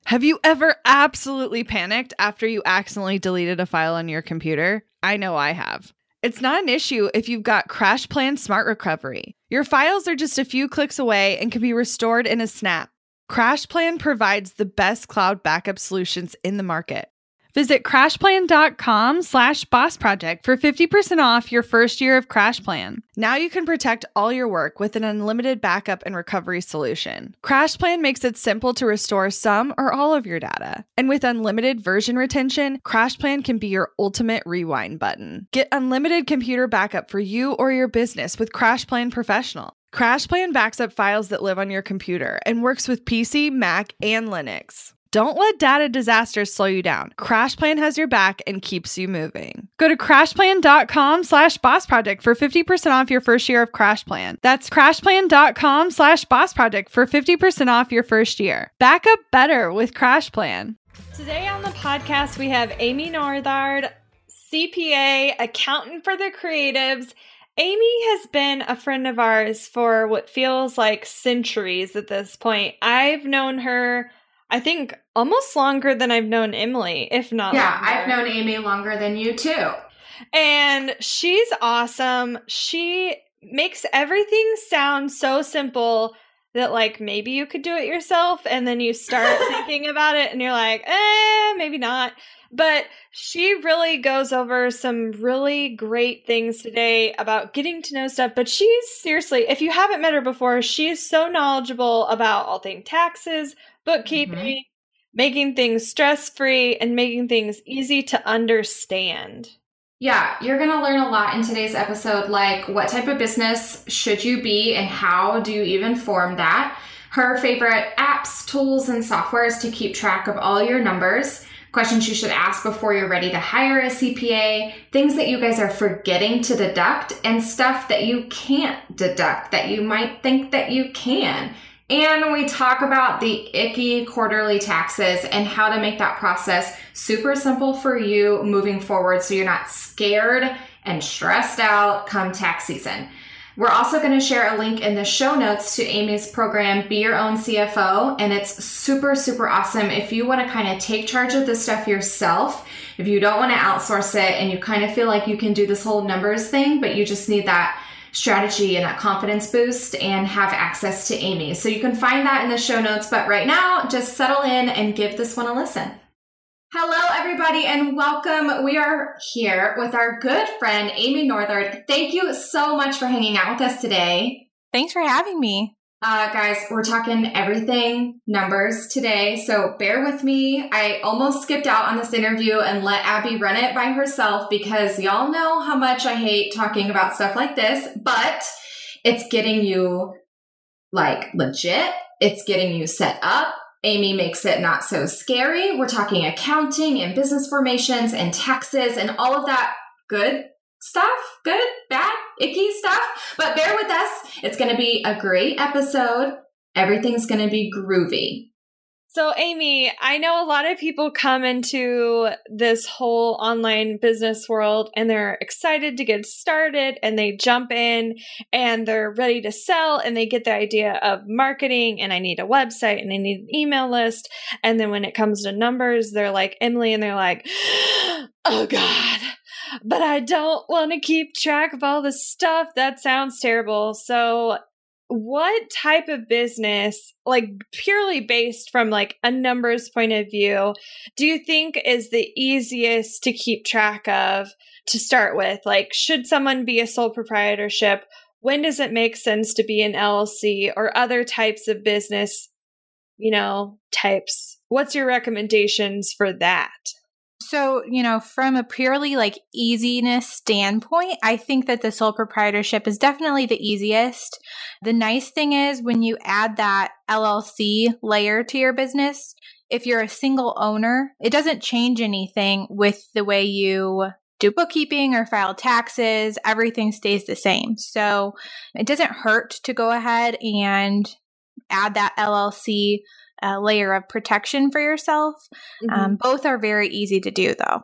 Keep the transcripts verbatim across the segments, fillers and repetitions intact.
Have you ever absolutely panicked after you accidentally deleted a file on your computer? I know I have. It's not an issue if you've got CrashPlan Smart Recovery. Your files are just a few clicks away and can be restored in a snap. CrashPlan provides the best cloud backup solutions in the market. Visit crashplan.com slash boss project for fifty percent off your first year of CrashPlan. Now you can protect all your work with an unlimited backup and recovery solution. CrashPlan makes it simple to restore some or all of your data. And with unlimited version retention, CrashPlan can be your ultimate rewind button. Get unlimited computer backup for you or your business with CrashPlan Professional. CrashPlan backs up files that live on your computer and works with P C, Mac, and Linux. Don't let data disasters slow you down. CrashPlan has your back and keeps you moving. Go to crashplan.com slash boss project for fifty percent off your first year of CrashPlan. That's crashplan.com slash boss project for fifty percent off your first year. Back up better with CrashPlan. Today on the podcast, we have Amy Northard, C P A, accountant for the creatives. Amy has been a friend of ours for what feels like centuries at this point. I've known her, I think, almost longer than I've known Emily, if not Yeah, longer. I've known Amy longer than you too. And she's awesome. She makes everything sound so simple that, like, maybe you could do it yourself, and then you start thinking about it and you're like, eh, maybe not. But she really goes over some really great things today about getting to know stuff. But she's seriously, if you haven't met her before, she's so knowledgeable about all things taxes, bookkeeping, mm-hmm. making things stress-free, and making things easy to understand. Yeah, you're going to learn a lot in today's episode, like what type of business should you be and how do you even form that? Her favorite apps, tools, and softwares to keep track of all your numbers, questions you should ask before you're ready to hire a C P A, things that you guys are forgetting to deduct, and stuff that you can't deduct that you might think that you can. And we talk about the icky quarterly taxes and how to make that process super simple for you moving forward so you're not scared and stressed out come tax season. We're also going to share a link in the show notes to Amy's program, Be Your Own C F O, and it's super, super awesome if you want to kind of take charge of this stuff yourself, if you don't want to outsource it and you kind of feel like you can do this whole numbers thing, but you just need that strategy and that confidence boost and have access to Amy. So you can find that in the show notes, but right now, just settle in and give this one a listen. Hello, everybody, and welcome. We are here with our good friend, Amy Northard. Thank you so much for hanging out with us today. Thanks for having me. Uh, guys, we're talking everything numbers today, so bear with me. I almost skipped out on this interview and let Abby run it by herself because y'all know how much I hate talking about stuff like this, but it's getting you, like, legit. It's getting you set up. Amy makes it not so scary. We're talking accounting and business formations and taxes and all of that good stuff, good, bad, icky stuff. But bear with us. It's going to be a great episode. Everything's going to be groovy. So, Amy, I know a lot of people come into this whole online business world and they're excited to get started and they jump in and they're ready to sell and they get the idea of marketing and I need a website and I need an email list. And then when it comes to numbers, they're like Emily and they're like, oh God, but I don't want to keep track of all this stuff. That sounds terrible. So what type of business, like purely based from like a numbers point of view, do you think is the easiest to keep track of to start with? Like, should someone be a sole proprietorship? When does it make sense to be an L L C or other types of business, you know, types? What's your recommendations for that? So, you know, from a purely like easiness standpoint, I think that the sole proprietorship is definitely the easiest. The nice thing is when you add that L L C layer to your business, if you're a single owner, it doesn't change anything with the way you do bookkeeping or file taxes. Everything stays the same. So it doesn't hurt to go ahead and add that L L C a layer of protection for yourself. Mm-hmm. Um, both are very easy to do, though.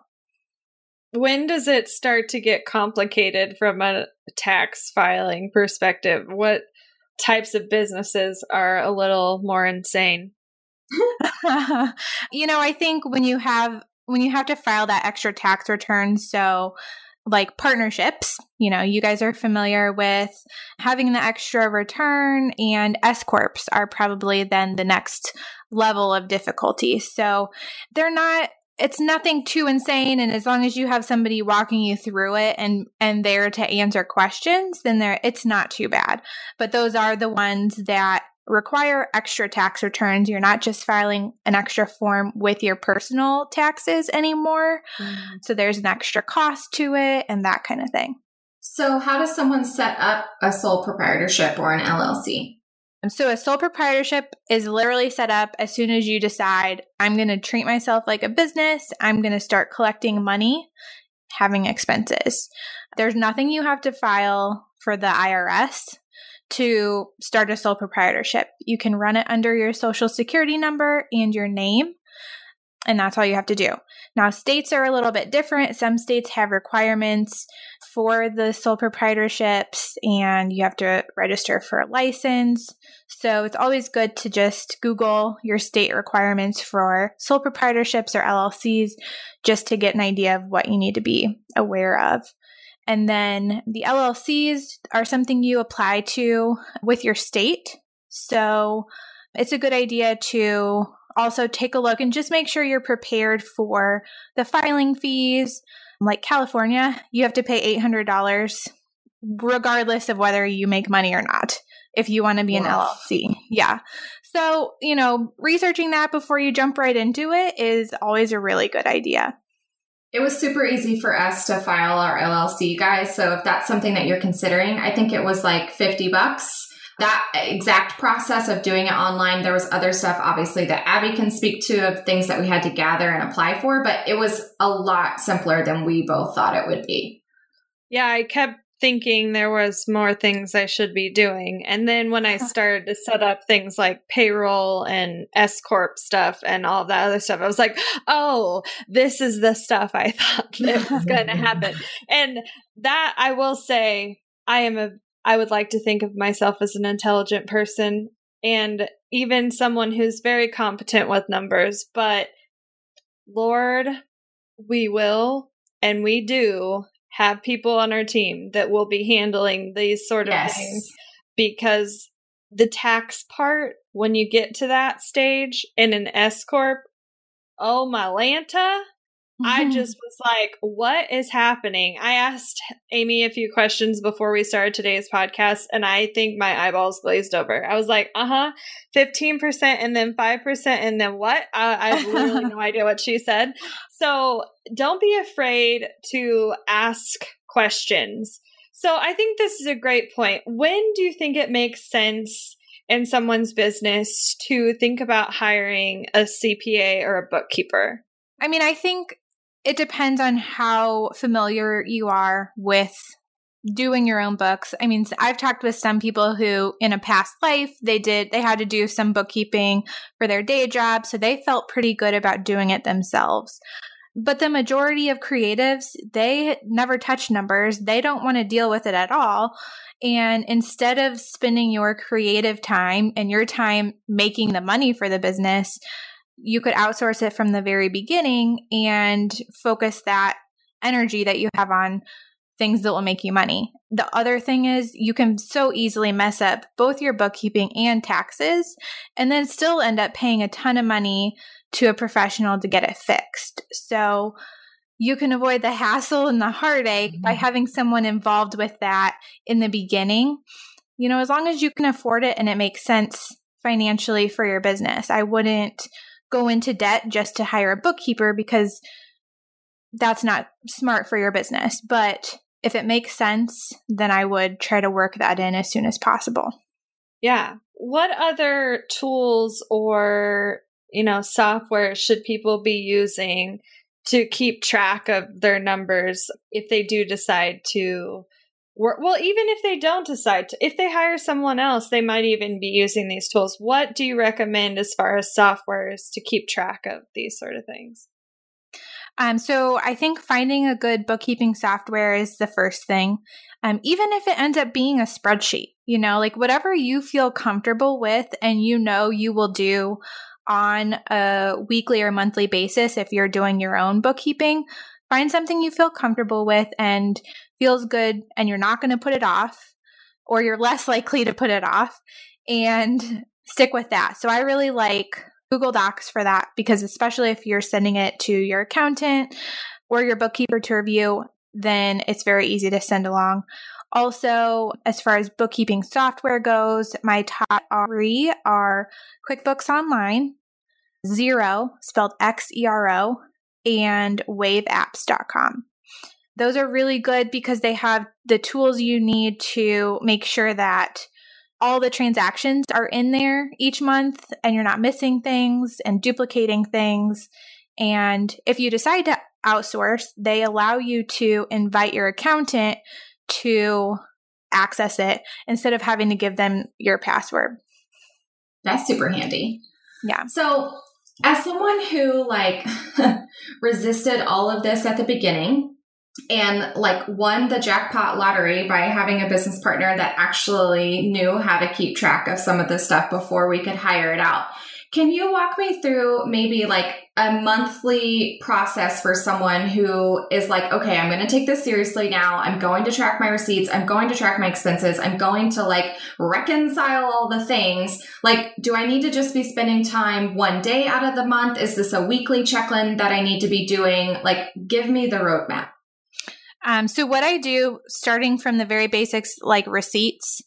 When does it start to get complicated from a tax filing perspective? What types of businesses are a little more insane? You know, I think when you have when you have to file that extra tax return, so like partnerships, you know, you guys are familiar with having the extra return, and S corps are probably then the next level of difficulty. So they're not, it's nothing too insane. And as long as you have somebody walking you through it and, and there to answer questions, then there, it's not too bad. But those are the ones that require extra tax returns. You're not just filing an extra form with your personal taxes anymore. Mm. So there's an extra cost to it and that kind of thing. So how does someone set up a sole proprietorship or an L L C? So a sole proprietorship is literally set up as soon as you decide, I'm going to treat myself like a business. I'm going to start collecting money, having expenses. There's nothing you have to file for the I R S to start a sole proprietorship. You can run it under your social security number and your name, and that's all you have to do. Now, states are a little bit different. Some states have requirements for the sole proprietorships, and you have to register for a license. So it's always good to just Google your state requirements for sole proprietorships or L L Cs just to get an idea of what you need to be aware of. And then the L L Cs are something you apply to with your state. So it's a good idea to also take a look and just make sure you're prepared for the filing fees. Like California, you have to pay eight hundred dollars regardless of whether you make money or not if you want to be wow. an L L C. Yeah. So, you know, researching that before you jump right into it is always a really good idea. It was super easy for us to file our L L C, guys. So if that's something that you're considering, I think it was like fifty bucks. That exact process of doing it online, there was other stuff, obviously, that Abby can speak to of things that we had to gather and apply for, but it was a lot simpler than we both thought it would be. Yeah, I kept thinking there was more things I should be doing. And then when I started to set up things like payroll and S corp stuff and all that other stuff, I was like, oh, this is the stuff I thought that was going to happen. And that, I will say, I am a I would like to think of myself as an intelligent person and even someone who's very competent with numbers, but Lord, we will and we do have people on our team that will be handling these sort of yes. things, because the tax part, when you get to that stage in an S corp, oh my Lanta, Mm-hmm. I just was like, what is happening? I asked Amy a few questions before we started today's podcast, and I think my eyeballs glazed over. I was like, uh-huh, fifteen percent and then five percent and then what? Uh, I have literally no idea what she said. So don't be afraid to ask questions. So I think this is a great point. When do you think it makes sense in someone's business to think about hiring a C P A or a bookkeeper? I mean, I think it depends on how familiar you are with doing your own books. I mean, I've talked with some people who in a past life, they did, they had to do some bookkeeping for their day job. So they felt pretty good about doing it themselves. But the majority of creatives, they never touch numbers. They don't want to deal with it at all. And instead of spending your creative time and your time making the money for the business, you could outsource it from the very beginning and focus that energy that you have on things that will make you money. The other thing is you can so easily mess up both your bookkeeping and taxes and then still end up paying a ton of money to a professional to get it fixed. So you can avoid the hassle and the heartache mm-hmm. by having someone involved with that in the beginning. You know, as long as you can afford it and it makes sense financially for your business. I wouldn't go into debt just to hire a bookkeeper because that's not smart for your business. But if it makes sense, then I would try to work that in as soon as possible. Yeah. What other tools or, you know, software should people be using to keep track of their numbers if they do decide to work? Well, even if they don't decide to, if they hire someone else, they might even be using these tools. What do you recommend as far as softwares to keep track of these sort of things? Um, so I think finding a good bookkeeping software is the first thing. Um, even if it ends up being a spreadsheet, you know, like whatever you feel comfortable with and you know you will do on a weekly or monthly basis if you're doing your own bookkeeping. Find something you feel comfortable with and feels good, and you're not going to put it off, or you're less likely to put it off, and stick with that. So I really like Google Docs for that, because especially if you're sending it to your accountant or your bookkeeper to review, then it's very easy to send along. Also, as far as bookkeeping software goes, my top three are QuickBooks Online, Xero, spelled X E R O, and wave apps dot com. Those are really good because they have the tools you need to make sure that all the transactions are in there each month and you're not missing things and duplicating things. And if you decide to outsource, they allow you to invite your accountant to access it instead of having to give them your password. That's super handy. Yeah. So as someone who like resisted all of this at the beginning and like won the jackpot lottery by having a business partner that actually knew how to keep track of some of this stuff before we could hire it out, can you walk me through maybe like a monthly process for someone who is like, okay, I'm going to take this seriously now. I'm going to track my receipts. I'm going to track my expenses. I'm going to like reconcile all the things. Like, do I need to just be spending time one day out of the month? Is this a weekly check-in that I need to be doing? Like, give me the roadmap. Um, so what I do, starting from the very basics, like receipts,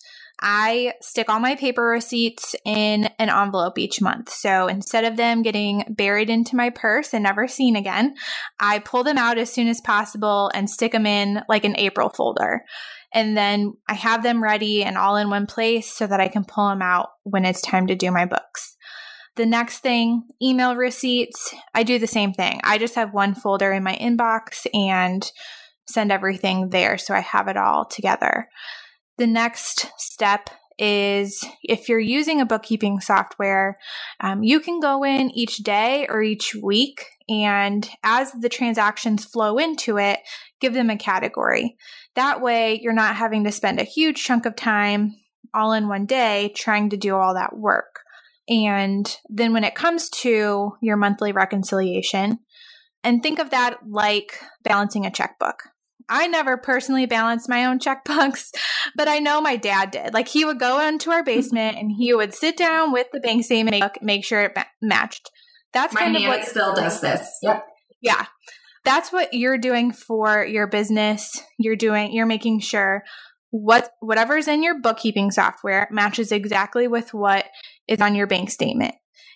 I stick all my paper receipts in an envelope each month. So instead of them getting buried into my purse and never seen again, I pull them out as soon as possible and stick them in like an April folder. And then I have them ready and all in one place so that I can pull them out when it's time to do my books. The next thing, email receipts, I do the same thing. I just have one folder in my inbox and send everything there so I have it all together. The next step is if you're using a bookkeeping software, um, you can go in each day or each week, and as the transactions flow into it, give them a category. That way, you're not having to spend a huge chunk of time all in one day trying to do all that work. And then when it comes to your monthly reconciliation, and think of that like balancing a checkbook. I never personally balanced my own checkbooks, but I know my dad did. Like, he would go into our basement and he would sit down with the bank statement, make, make sure it ma- matched. That's my kind of what still does this. Yep. Yeah. That's what you're doing for your business. You're doing, you're making sure what, whatever's in your bookkeeping software matches exactly with what is on your bank statement.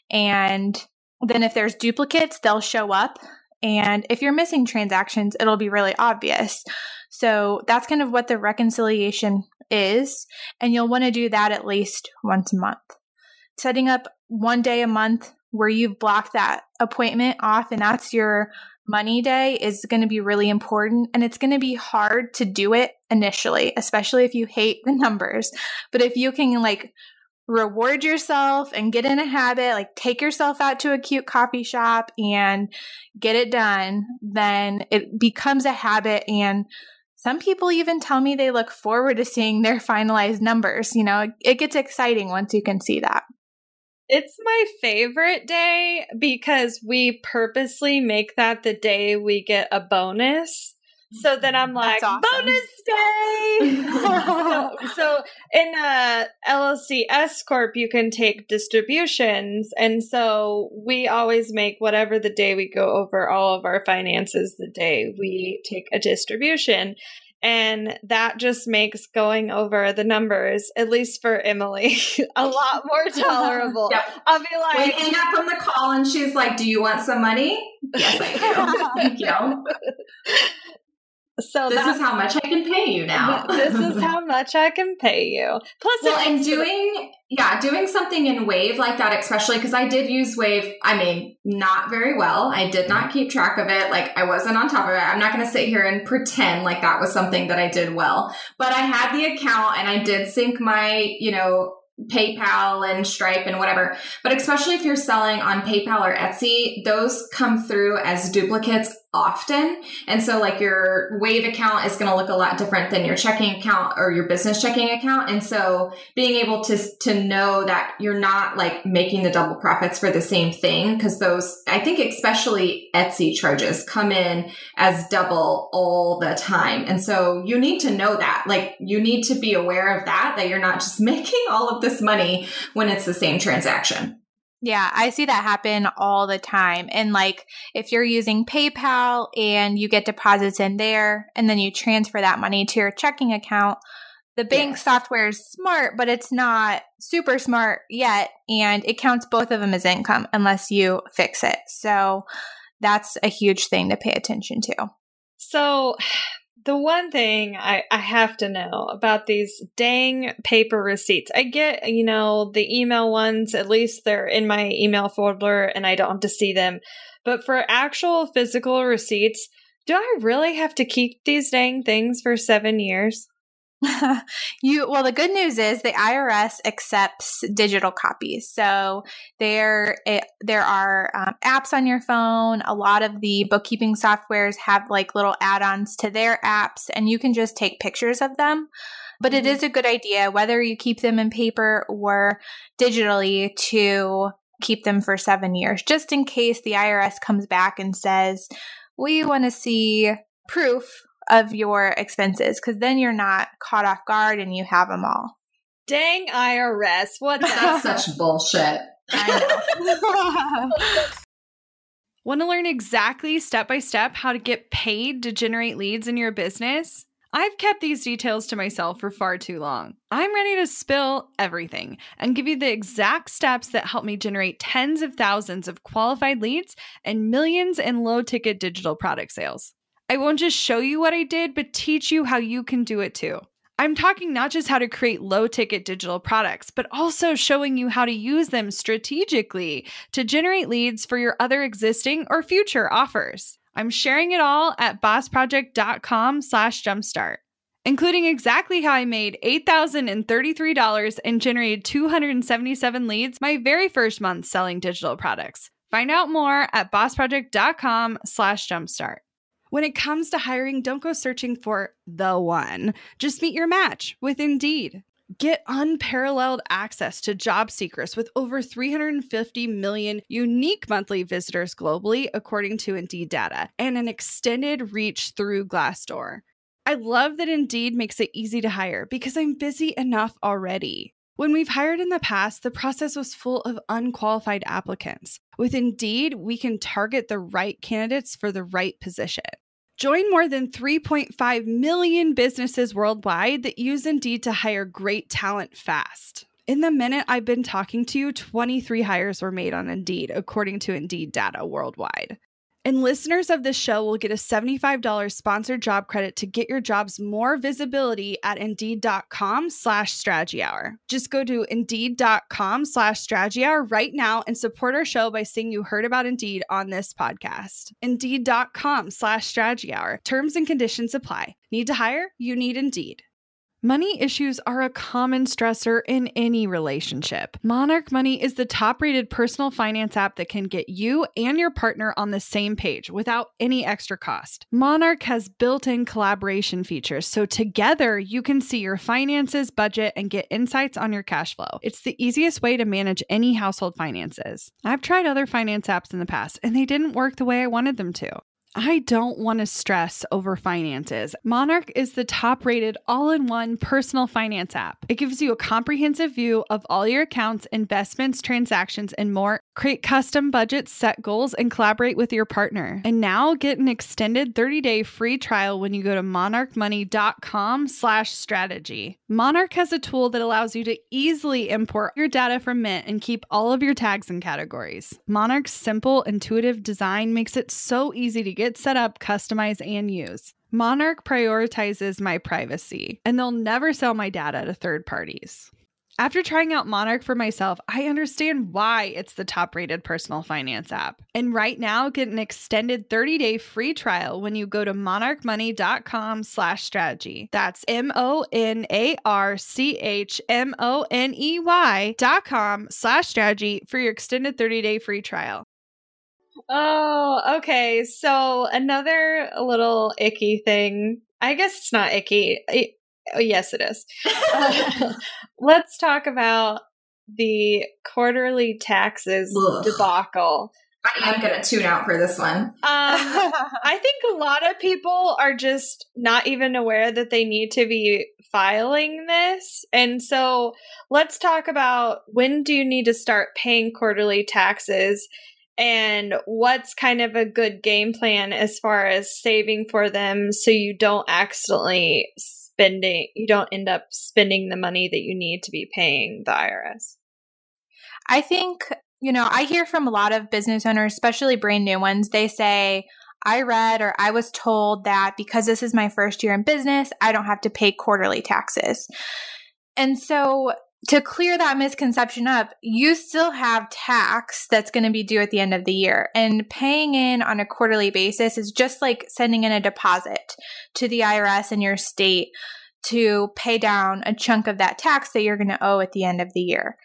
And then if there's duplicates, they'll show up. And if you're missing transactions, it'll be really obvious. So that's kind of what the reconciliation is. And you'll want to do that at least once a month. Setting up one day a month where you've blocked that appointment off and that's your money day is going to be really important. And it's going to be hard to do it initially, especially if you hate the numbers. But if you can like reward yourself and get in a habit, like take yourself out to a cute coffee shop and get it done, then it becomes a habit. And some people even tell me they look forward to seeing their finalized numbers. You know, it gets exciting once you can see that. It's my favorite day because we purposely make that the day we get a bonus. So then I'm like, awesome. Bonus day! so, so in a L L C S Corp, you can take distributions. And so we always make whatever the day we go over all of our finances, the day we take a distribution. And that just makes going over the numbers, at least for Emily, a lot more tolerable. Yep. I'll be like, we hang up from the call and she's like, do you want some money? Yes, I do. Thank you. So this is how much I can pay you now. This is how much I can pay you. Plus, well, and doing, yeah, doing something in Wave like that, especially because I did use Wave, I mean, not very well. I did not keep track of it. Like, I wasn't on top of it. I'm not going to sit here and pretend like that was something that I did well. But I had the account and I did sync my, you know, PayPal and Stripe and whatever. But especially if you're selling on PayPal or Etsy, those come through as duplicates often. And so like your Wave account is going to look a lot different than your checking account or your business checking account. And so being able to, to know that you're not like making the double profits for the same thing, because those, I think especially Etsy charges come in as double all the time. And so you need to know that, like you need to be aware of that, that you're not just making all of this money when it's the same transaction. Yeah, I see that happen all the time. And like if you're using PayPal and you get deposits in there and then you transfer that money to your checking account, the bank Yes. software is smart, but it's not super smart yet. And it counts both of them as income unless you fix it. So that's a huge thing to pay attention to. So the one thing I, I have to know about these dang paper receipts, I get, you know, the email ones, at least they're in my email folder and I don't have to see them. But for actual physical receipts, do I really have to keep these dang things for seven years? you well, the good news is the I R S accepts digital copies. So there, it, there are um, apps on your phone. A lot of the bookkeeping softwares have like little add-ons to their apps, and you can just take pictures of them. But mm-hmm. it is a good idea, whether you keep them in paper or digitally, to keep them for seven years, just in case the I R S comes back and says, we want to see proof of your expenses, because then you're not caught off guard and you have them all. Dang I R S. What the- That's such bullshit. I know. Want to learn exactly step by step how to get paid to generate leads in your business? I've kept these details to myself for far too long. I'm ready to spill everything and give you the exact steps that help me generate tens of thousands of qualified leads and millions in low-ticket digital product sales. I won't just show you what I did, but teach you how you can do it too. I'm talking not just how to create low-ticket digital products, but also showing you how to use them strategically to generate leads for your other existing or future offers. I'm sharing it all at bossproject.com slash jumpstart, including exactly how I made eight thousand thirty-three dollars and generated two hundred seventy-seven leads my very first month selling digital products. Find out more at bossproject.com slash jumpstart. When it comes to hiring, don't go searching for the one. Just meet your match with Indeed. Get unparalleled access to job seekers with over three hundred fifty million unique monthly visitors globally, according to Indeed data, and an extended reach through Glassdoor. I love that Indeed makes it easy to hire because I'm busy enough already. When we've hired in the past, the process was full of unqualified applicants. With Indeed, we can target the right candidates for the right position. Join more than three point five million businesses worldwide that use Indeed to hire great talent fast. In the minute I've been talking to you, twenty-three hires were made on Indeed, according to Indeed data worldwide. And listeners of this show will get a seventy-five dollars sponsored job credit to get your jobs more visibility at Indeed.com slash strategy hour. Just go to Indeed.com slash strategy hour right now and support our show by saying you heard about Indeed on this podcast. Indeed.com slash strategy hour. Terms and conditions apply. Need to hire? You need Indeed. Money issues are a common stressor in any relationship. Monarch Money is the top-rated personal finance app that can get you and your partner on the same page without any extra cost. Monarch has built-in collaboration features, so together you can see your finances, budget, and get insights on your cash flow. It's the easiest way to manage any household finances. I've tried other finance apps in the past, and they didn't work the way I wanted them to. I don't want to stress over finances. Monarch is the top-rated all-in-one personal finance app. It gives you a comprehensive view of all your accounts, investments, transactions, and more. Create custom budgets, set goals, and collaborate with your partner. And now get an extended thirty-day free trial when you go to monarchmoney.com slash strategy. Monarch has a tool that allows you to easily import your data from Mint and keep all of your tags and categories. Monarch's simple, intuitive design makes it so easy to get Get set up, customize, and use. Monarch prioritizes my privacy, and they'll never sell my data to third parties. After trying out Monarch for myself, I understand why it's the top-rated personal finance app. And right now, get an extended thirty-day free trial when you go to monarchmoney.com slash strategy. That's M-O-N-A-R-C-H-M-O-N-E-Y dot com slash strategy for your extended thirty-day free trial. Oh, okay. So another little icky thing. I guess it's not icky. It, oh, yes, it is. Uh, let's talk about the quarterly taxes Ugh. debacle. I am going to tune out for this one. Um, I think a lot of people are just not even aware that they need to be filing this. And so let's talk about, when do you need to start paying quarterly taxes, and what's kind of a good game plan as far as saving for them so you don't accidentally spending, you don't end up spending the money that you need to be paying the I R S. I think, you know, I hear from a lot of business owners, especially brand new ones, they say, I read or I was told that because this is my first year in business, I don't have to pay quarterly taxes. And so to clear that misconception up, you still have tax that's going to be due at the end of the year. And paying in on a quarterly basis is just like sending in a deposit to the I R S in your state to pay down a chunk of that tax that you're going to owe at the end of the year.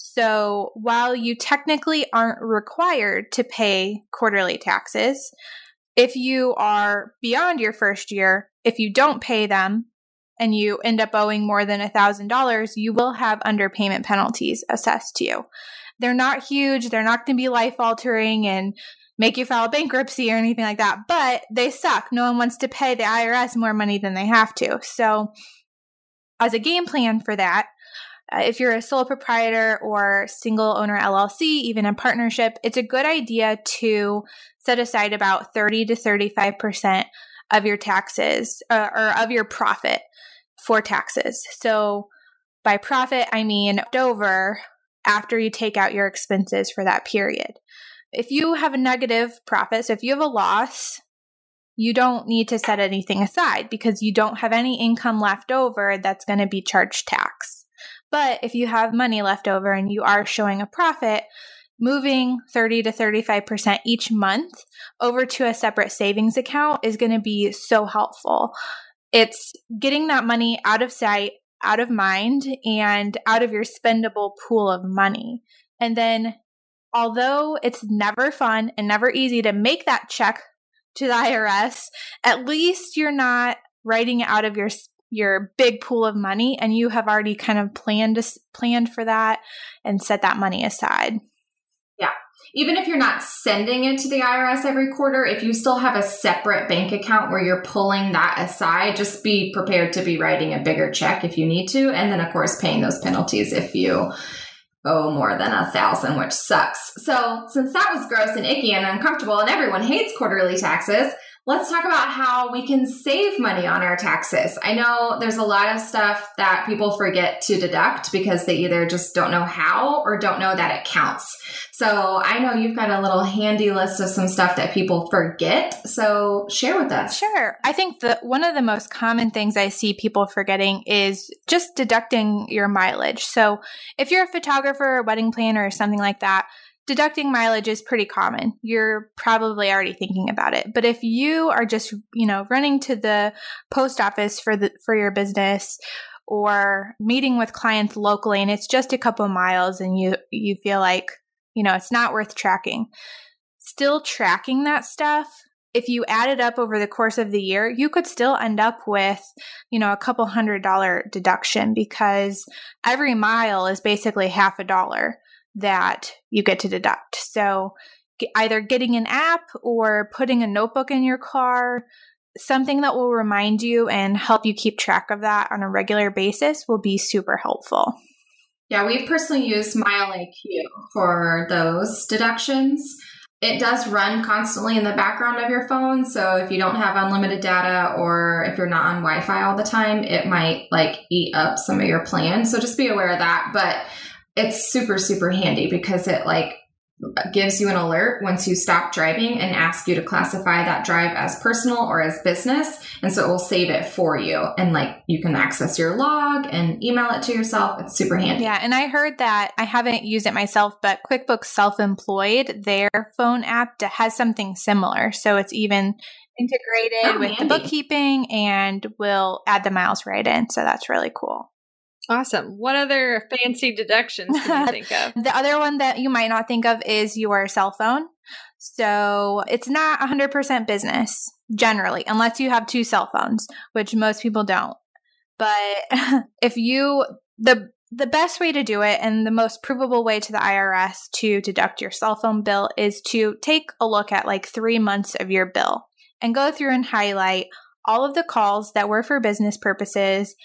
So while you technically aren't required to pay quarterly taxes, if you are beyond your first year, if you don't pay them and you end up owing more than one thousand dollars, you will have underpayment penalties assessed to you. They're not huge. They're not going to be life-altering and make you file bankruptcy or anything like that, but they suck. No one wants to pay the I R S more money than they have to. So as a game plan for that, uh, if you're a sole proprietor or single owner L L C, even a partnership, it's a good idea to set aside about thirty to thirty-five percent of your taxes uh, or of your profit for taxes. So by profit, I mean over after you take out your expenses for that period. If you have a negative profit, so if you have a loss, you don't need to set anything aside because you don't have any income left over that's going to be charged tax. But if you have money left over and you are showing a profit, moving thirty to thirty-five percent each month over to a separate savings account is going to be so helpful. It's getting that money out of sight, out of mind, and out of your spendable pool of money. And then although it's never fun and never easy to make that check to the I R S, at least you're not writing it out of your your big pool of money, and you have already kind of planned planned for that and set that money aside. Yeah. Even if you're not sending it to the I R S every quarter, if you still have a separate bank account where you're pulling that aside, just be prepared to be writing a bigger check if you need to. And then, of course, paying those penalties if you owe more than a thousand, which sucks. So since that was gross and icky and uncomfortable and everyone hates quarterly taxes, let's talk about how we can save money on our taxes. I know there's a lot of stuff that people forget to deduct because they either just don't know how or don't know that it counts. So I know you've got a little handy list of some stuff that people forget. So share with us. Sure. I think that one of the most common things I see people forgetting is just deducting your mileage. So if you're a photographer, a wedding planner, or something like that, deducting mileage is pretty common. You're probably already thinking about it. But if you are just, you know, running to the post office for the for your business or meeting with clients locally and it's just a couple miles and you you feel like, you know, it's not worth tracking, still tracking that stuff, if you add it up over the course of the year, you could still end up with, you know, a couple hundred dollar deduction because every mile is basically half a dollar that you get to deduct. So either getting an app or putting a notebook in your car, something that will remind you and help you keep track of that on a regular basis will be super helpful. Yeah, we've personally used MileIQ for those deductions. It does run constantly in the background of your phone. So if you don't have unlimited data or if you're not on Wi-Fi all the time, it might like eat up some of your plan. So just be aware of that. But it's super, super handy because it like gives you an alert once you stop driving and asks you to classify that drive as personal or as business. And so it will save it for you. And like you can access your log and email it to yourself. It's super handy. Yeah. And I heard that, I haven't used it myself, but QuickBooks Self-Employed, their phone app has something similar. So it's even integrated Oh, with handy. the bookkeeping and will add the miles right in. So that's really cool. Awesome. What other fancy deductions can you think of? The other one that you might not think of is your cell phone. So it's not one hundred percent business generally, unless you have two cell phones, which most people don't. But if you, the the best way to do it and the most provable way to the I R S to deduct your cell phone bill is to take a look at like three months of your bill and go through and highlight all of the calls that were for business purposes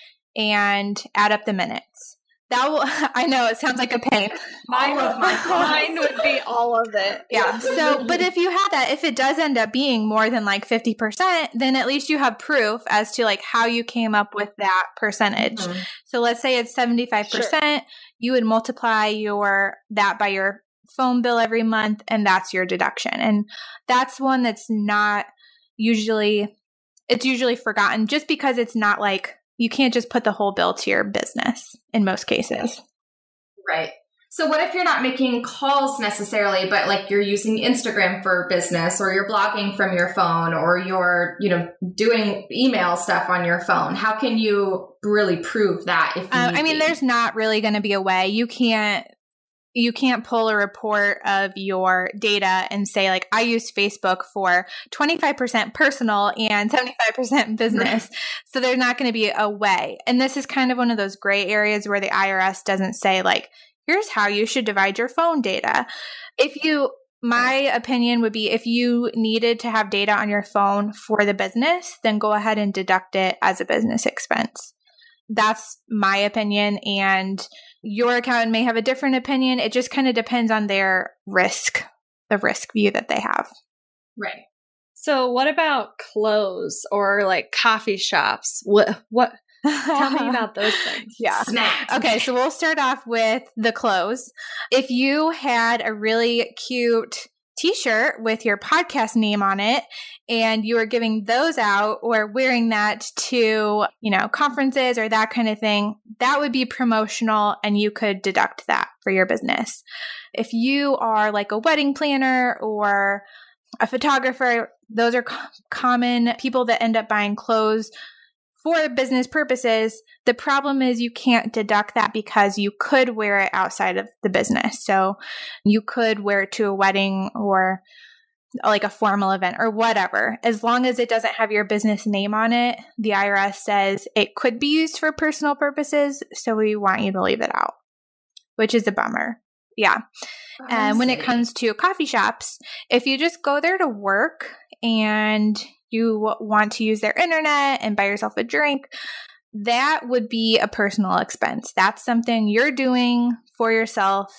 and add up the minutes. That will, I know it sounds like a pain. Mine, All of my calls. mine would be all of it. Yeah. So, but if you have that, if it does end up being more than like fifty percent, then at least you have proof as to like how you came up with that percentage. Mhm. So let's say it's seventy-five percent, you would multiply your, that by your phone bill every month, and that's your deduction. And that's one that's not usually, it's usually forgotten just because it's not like, you can't just put the whole bill to your business in most cases. Right. So what if you're not making calls necessarily, but like you're using Instagram for business, or you're blogging from your phone, or you're, you know, doing email stuff on your phone? How can you really prove that? If you Um, need I mean, be? there's not really going to be a way. You can't you can't pull a report of your data and say like, I used Facebook for twenty-five percent personal and seventy-five percent business. So there's not going to be a way. And this is kind of one of those gray areas where the I R S doesn't say like, here's how you should divide your phone data. If you, my opinion would be if you needed to have data on your phone for the business, then go ahead and deduct it as a business expense. That's my opinion. And your accountant may have a different opinion. It just kind of depends on their risk, the risk view that they have. Right. So what about clothes or like coffee shops? What, what, tell me about those things. Yeah. Snacks. Okay, so we'll start off with the clothes. If you had a really cute t-shirt with your podcast name on it and you were giving those out or wearing that to, you know, conferences or that kind of thing, that would be promotional and you could deduct that for your business. If you are like a wedding planner or a photographer, those are co- common people that end up buying clothes for business purposes. The problem is you can't deduct that because you could wear it outside of the business. So you could wear it to a wedding or like a formal event or whatever. As long as it doesn't have your business name on it, the I R S says it could be used for personal purposes. So we want you to leave it out, which is a bummer. Yeah. And when it comes to coffee shops, if you just go there to work and you want to use their internet and buy yourself a drink, that would be a personal expense. That's something you're doing for yourself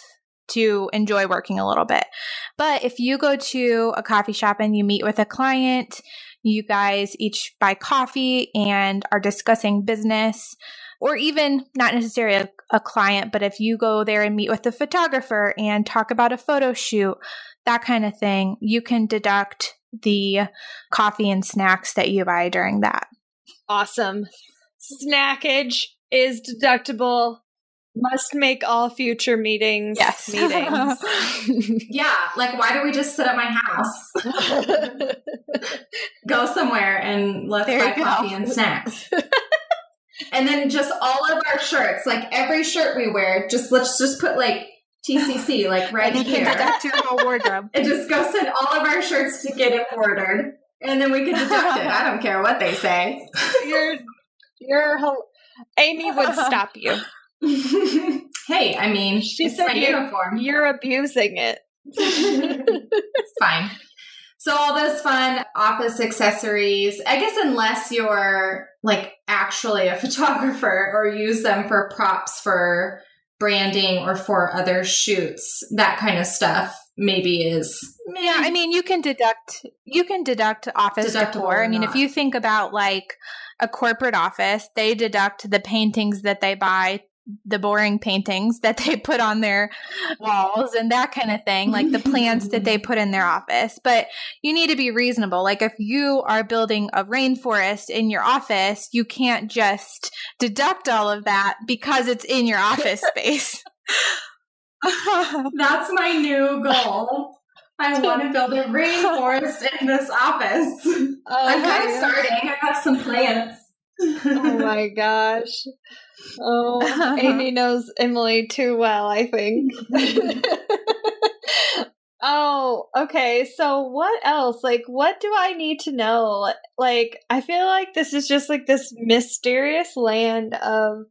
to enjoy working a little bit. But if you go to a coffee shop and you meet with a client, you guys each buy coffee and are discussing business, or even not necessarily a, a client, but if you go there and meet with a photographer and talk about a photo shoot, that kind of thing, you can deduct the coffee and snacks that you buy during that. Awesome. Snackage is deductible. Must make all future meetings. Yes. Meetings. Yeah. Like, why do we just sit at my house? Go somewhere and let's There buy you go. coffee and snacks. And then just all of our shirts, like every shirt we wear, just let's just put like T C C, like right And you can here. deduct your whole wardrobe. And just go send all of our shirts to get embroidered. And then we can deduct it. I don't care what they say. You're, you're, hel- Amy would stop you. Hey, I mean, She it's said my you- uniform. You're abusing it. It's fine. So all those fun office accessories, I guess unless you're like actually a photographer or use them for props for branding or for other shoots, that kind of stuff maybe is. Yeah, I mean, you can deduct you can deduct office Deductible decor. or I mean, not. if you think about like a corporate office, they deduct the paintings that they buy the boring paintings that they put on their walls and that kind of thing, like the plants that they put in their office. But you need to be reasonable. Like if you are building a rainforest in your office, you can't just deduct all of that because it's in your office space. That's my new goal. I want to build a rainforest in this office. Oh, I'm kind of starting. I have some plants. Oh my gosh. Oh, Amy knows Emily too well, I think. Oh, okay. So what else? Like, what do I need to know? Like, I feel like this is just like this mysterious land of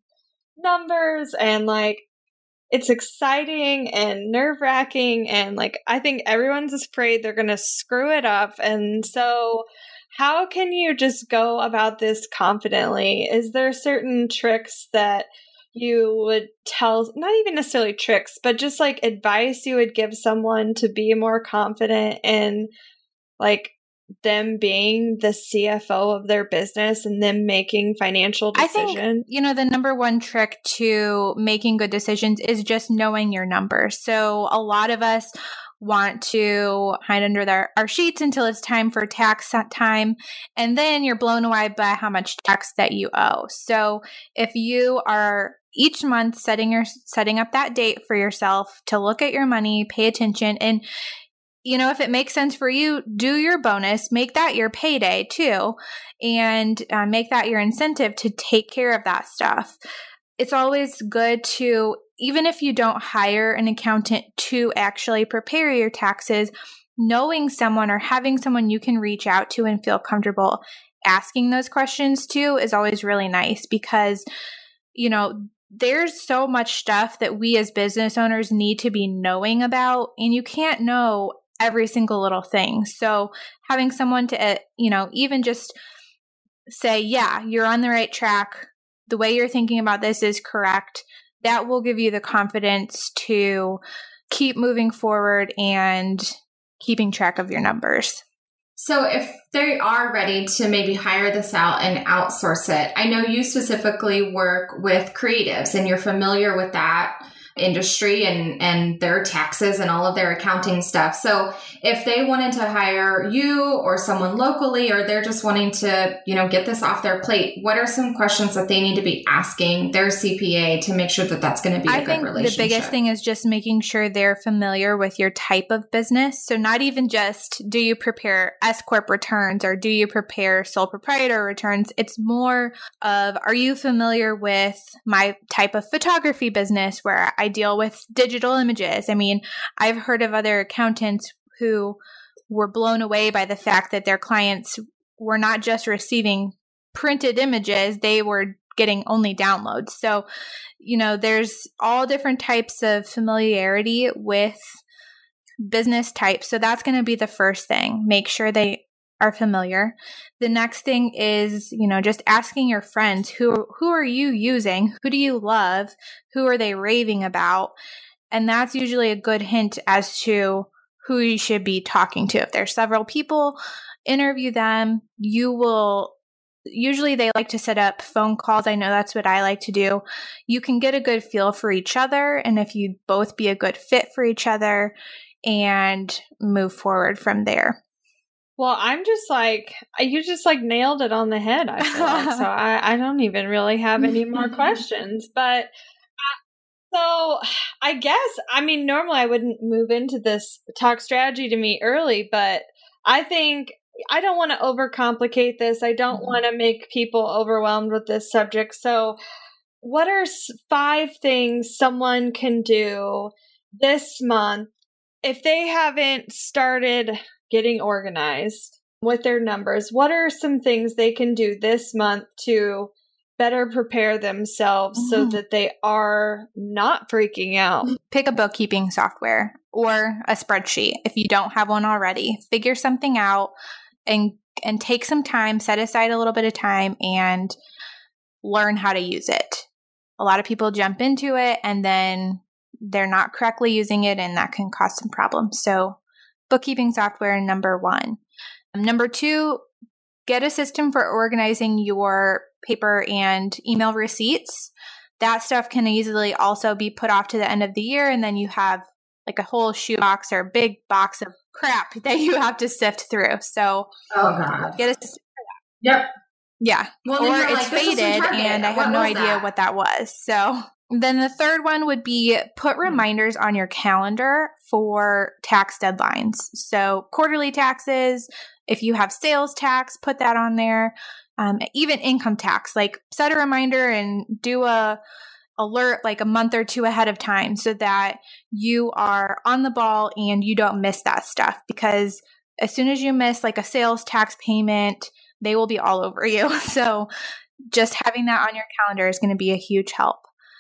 numbers and like, it's exciting and nerve-wracking, and like I think everyone's afraid they're going to screw it up. And so how can you just go about this confidently? Is there certain tricks that you would tell, not even necessarily tricks, but just like advice you would give someone to be more confident in like them being the C F O of their business and them making financial decisions? I think, you know, the number one trick to making good decisions is just knowing your numbers. So a lot of us want to hide under their, our sheets until it's time for tax time. And then you're blown away by how much tax that you owe. So if you are each month setting your, setting up that date for yourself to look at your money, pay attention, and you know, if it makes sense for you, do your bonus, make that your payday too, and uh, make that your incentive to take care of that stuff. It's always good to, even if you don't hire an accountant to actually prepare your taxes, knowing someone or having someone you can reach out to and feel comfortable asking those questions to is always really nice because, you know, there's so much stuff that we as business owners need to be knowing about, and you can't know every single little thing. So having someone to, uh, you know, even just say, yeah, you're on the right track. The way you're thinking about this is correct. That will give you the confidence to keep moving forward and keeping track of your numbers. So if they are ready to maybe hire this out and outsource it, I know you specifically work with creatives and you're familiar with that industry and, and their taxes and all of their accounting stuff. So if they wanted to hire you or someone locally, or they're just wanting to, you know, get this off their plate, what are some questions that they need to be asking their C P A to make sure that that's going to be a I good think relationship? The biggest thing is just making sure they're familiar with your type of business. So not even just, do you prepare S Corp returns or do you prepare sole proprietor returns? It's more of, are you familiar with my type of photography business where I deal with digital images? I mean, I've heard of other accountants who were blown away by the fact that their clients were not just receiving printed images, they were getting only downloads. So, you know, there's all different types of familiarity with business types. So that's going to be the first thing. Make sure they are familiar. The next thing is, you know, just asking your friends, who who are you using? Who do you love? Who are they raving about? And that's usually a good hint as to who you should be talking to. If there's several people, interview them. You will, usually they like to set up phone calls. I know that's what I like to do. You can get a good feel for each other, and if you both be a good fit for each other, and move forward from there. Well, I'm just like, you just like nailed it on the head, I feel like. So I, I don't even really have any more questions. But uh, so I guess, I mean, normally I wouldn't move into this talk strategy to me early, but I think I don't want to overcomplicate this. I don't want to make people overwhelmed with this subject. So what are five things someone can do this month if they haven't started getting organized with their numbers? What are some things they can do this month to better prepare themselves mm. so that they are not freaking out? Pick a bookkeeping software or a spreadsheet if you don't have one already. Figure something out and and take some time, set aside a little bit of time and learn how to use it. A lot of people jump into it and then they're not correctly using it, and that can cause some problems. So bookkeeping software, number one. Um, number two, get a system for organizing your paper and email receipts. that stuff can easily also be put off to the end of the year. And then you have like a whole shoebox or a big box of crap that you have to sift through. So oh God. Get a system for that. Yep. Yeah. Well, or it's like, faded and I have what no was idea that? what that was. So then the third one would be put reminders on your calendar for tax deadlines. So quarterly taxes, if you have sales tax, put that on there. Um, even income tax, like set a reminder and do a alert like a month or two ahead of time so that you are on the ball and you don't miss that stuff. Because as soon as you miss like a sales tax payment, they will be all over you. So just having that on your calendar is going to be a huge help.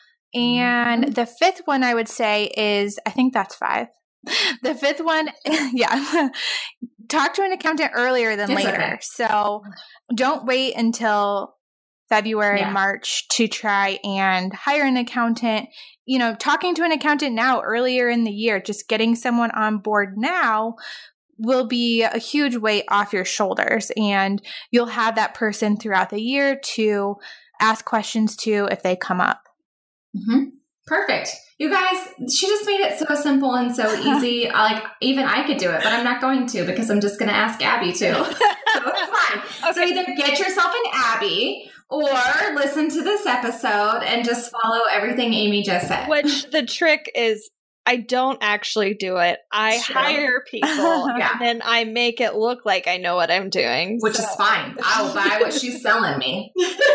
And mm-hmm. the fifth one I would say is, I think that's five. The fifth one, yeah, talk to an accountant earlier than it's later. Okay. So don't wait until February, yeah. March to try and hire an accountant. You know, talking to an accountant now earlier in the year, just getting someone on board now will be a huge weight off your shoulders. And you'll have that person throughout the year to ask questions to if they come up. Mm-hmm. Perfect. You guys, she just made it so simple and so easy. Like, even I could do it, but I'm not going to because I'm just going to ask Abby too. So it's fine. Okay. So either get yourself an Abby or listen to this episode and just follow everything Amy just said. Which the trick is, I don't actually do it. I sure. hire people yeah. and then I make it look like I know what I'm doing. Which so. is fine. I'll buy what she's selling me.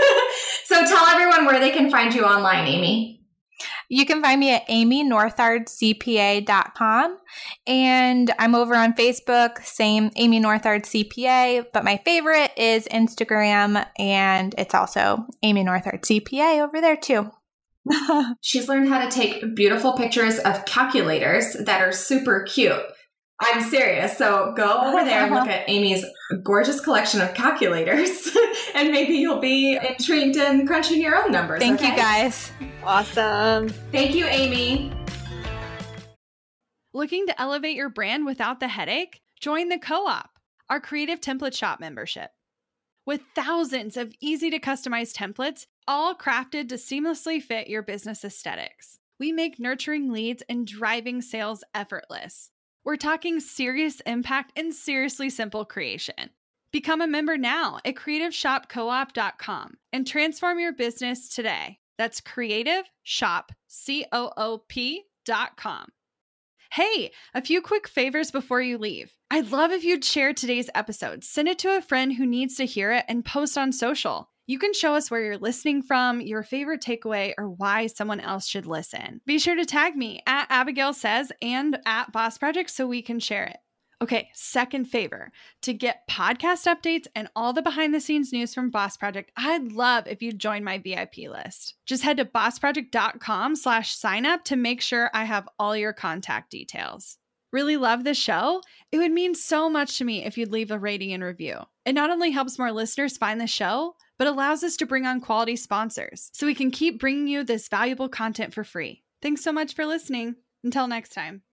So tell everyone where they can find you online, Amy. You can find me at amy northard c p a dot com, and I'm over on Facebook, same Amy Northard C P A, but my favorite is Instagram, and it's also Amy Northard C P A over there too. She's learned how to take beautiful pictures of calculators that are super cute. I'm serious. So go over there and look at Amy's gorgeous collection of calculators and maybe you'll be intrigued in crunching your own numbers. Thank okay? you guys. Awesome. Thank you, Amy. Looking to elevate your brand without the headache? Join the Co-op, our creative template shop membership. With thousands of easy to customize templates, all crafted to seamlessly fit your business aesthetics, we make nurturing leads and driving sales effortless. We're talking serious impact and seriously simple creation. Become a member now at creative shop co op dot com and transform your business today. That's creative shop co-op dot com. Hey, a few quick favors before you leave. I'd love if you'd share today's episode, send it to a friend who needs to hear it, and post on social. You can show us where you're listening from, your favorite takeaway, or why someone else should listen. Be sure to tag me at Abigail Says and at Boss Project so we can share it. Okay, second favor. To get podcast updates and all the behind the scenes news from Boss Project, I'd love if you'd join my V I P list. Just head to boss project dot com slash sign up to make sure I have all your contact details. Really love the show? It would mean so much to me if you'd leave a rating and review. It not only helps more listeners find the show, but allows us to bring on quality sponsors so we can keep bringing you this valuable content for free. Thanks so much for listening. Until next time.